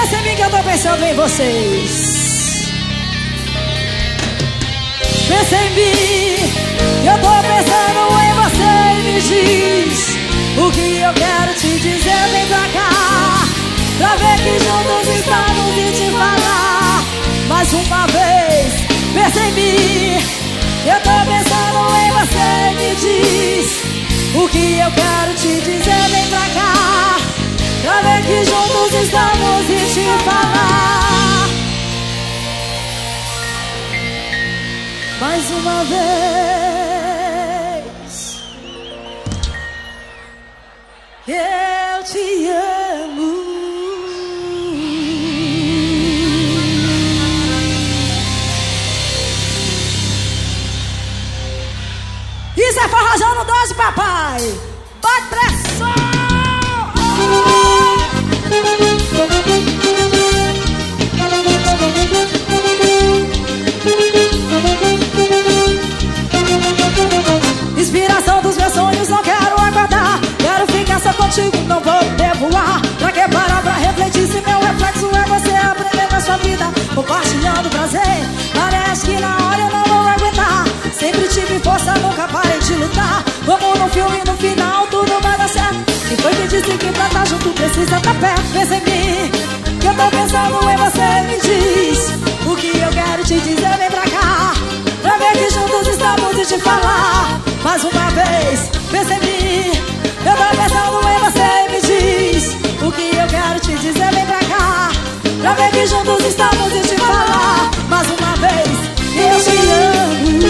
Percebi que eu tô pensando em vocês. Percebi que eu tô pensando em você. Me diz o que eu quero te dizer. Vem pra cá pra ver que juntos estamos e te falar mais uma vez. Percebi que eu tô pensando em você. Me diz o que eu quero te dizer. Vem pra cá pra ver que juntos estamos e te falar mais uma vez. Eu te amo. Isso é forrozão no 12, papai. Bate pressão. Inspiração dos meus sonhos, não quero aguardar. Quero ficar só contigo, não vou poder voar. Pra que parar pra refletir se meu reflexo é você aprender na sua vida, compartilhando prazer. Parece que na hora eu não vou aguentar. Sempre tive força, nunca parei de lutar. Vamos no filme, no final tudo vai dar certo. E foi que disse que pra estar junto precisa estar perto. Percebi que eu tô pensando em você. Me diz o que eu quero te dizer. Vem pra cá pra ver que juntos estamos e te falar mais uma vez. Percebi eu tô pensando em você. Me diz o que eu quero te dizer. Vem pra cá pra ver que juntos estamos e te falar mais uma vez. Eu te amo.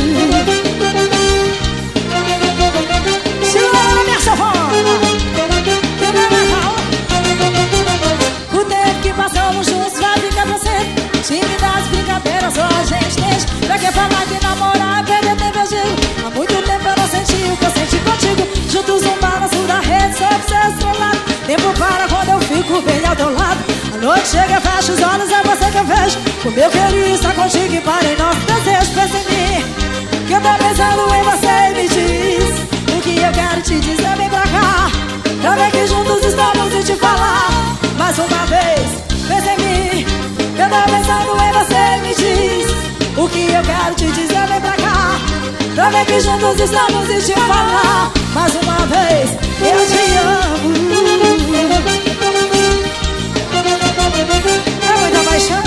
Se leva na minha savana. O tempo que passamos juntos vai ficar pra sempre. Intimidades, brincadeiras, só a gente tem. Pra que falar que namorar é perder tempo, eu digo. Há muito tempo eu não senti o que eu senti contigo. Juntos um balanço da rede, só pra ser estrelado. Tempo para quando eu fico bem ao teu lado. A noite chega, eu fecho os olhos, é você que eu vejo. Como eu queria estar contigo e parei nosso desejo. Percebi que eu tô pensando em você. Me diz o que eu quero te dizer. Vem pra cá pra ver que juntos estamos e te falar mais uma vez. Percebi que eu tô pensando em você. Me diz o que eu quero te dizer. Vem pra cá pra ver que juntos estamos e te falar mais uma vez. Eu te amo. É muita paixão.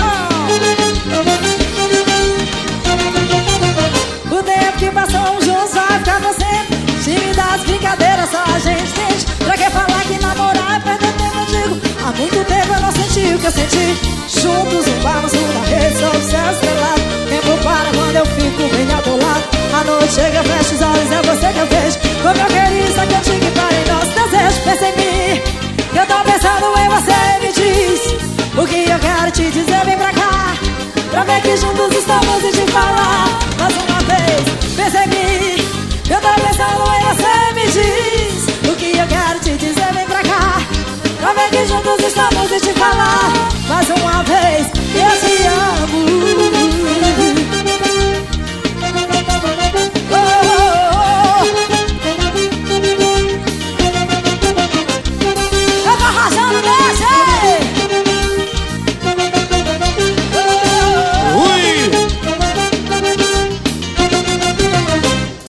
O tempo que passamos juntos vai ficar pra sempre. Intimidades, brincadeiras, só a gente tem. Pra que falar que namorar é perder tempo, eu digo. Há muito tempo eu não senti o que eu senti. Juntos um balanço da rede, sou o céu estrelado. Tempo para quando eu fico bem ao teu lado. A noite chega, eu fecho os olhos, é você que eu vejo. Como eu queria estar contigo e parei nosso desejo. Percebi que eu tô pensando em você. Me diz o que eu quero te dizer. Vem pra cá pra ver que juntos estamos e te falar mais uma vez. Percebi que eu tô pensando em você. Me diz o que eu quero te dizer. Vem pra cá pra ver que juntos estamos e te falar